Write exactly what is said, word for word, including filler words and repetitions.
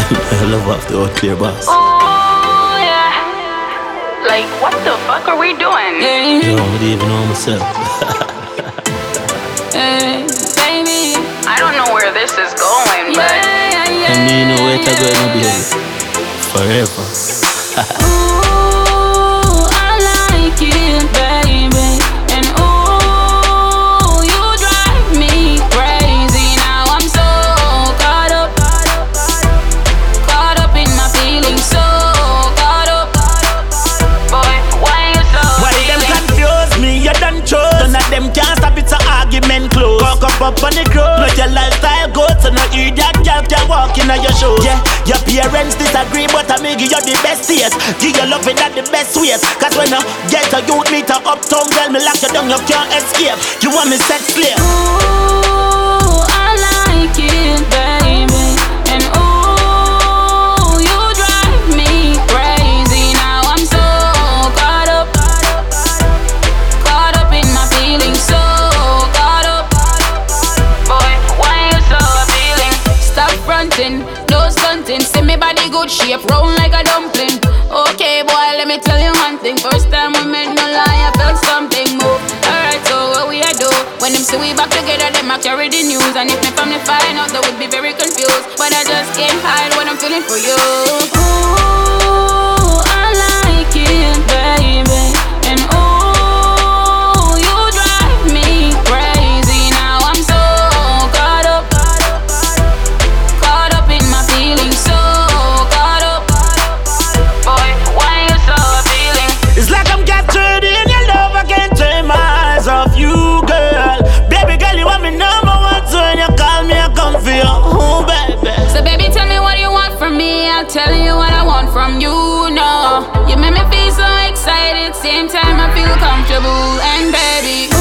I love off the out clear boss. Oh yeah. Like what the fuck are we doing? Hey. Yo, I don't even know myself. Hey, baby. I don't know where this is going, Yeah, but yeah, yeah. And me know where to go, no baby. Forever. Ooh, I like it, baby. And ooh, you drive me crazy. Now I'm so caught up, caught up in my feelings. So caught up, boy, why you so Why them feeling? confuse me? You done chose. None of them can't stop it, so argument close. Walk up up on the cross. Let your lifestyle go, so no idiot girl can walk in on your shoes. Yeah, your parents disagree, but I make you the best taste. Give your loving at the best ways. Cause when I get a youth meet a uptown girl, me lock you down, you can't escape. You want me sex slave? ooh, I like it, baby. And ooh, you drive me crazy. Now I'm so caught up, caught up in my feelings. So caught up, Boy, why you so feeling? stop fronting, no stunting. See me body good shape, round like a dumpling. Okay, boy, let me tell you one thing. First time we met, no lie, I felt something move. Alright, so what we a do? When them see we back together, them a carry the news. And if my family find out, they would be very confused. But I just can't hide what I'm feeling for you. Ooh, I like it, baby. And ooh, you drive me crazy. Now I'm so caught up, caught up in my feelings. So caught up. Boy, why you so feeling? It's like I'm captured in your love. I can't take my eyes off you, girl. Baby girl, you want me number one, so when you call me, I come for you, oh baby. So baby, tell me what you want from me. I'll tell you what I want from you. No, you make me feel so excited. Same time I feel comfortable. And baby,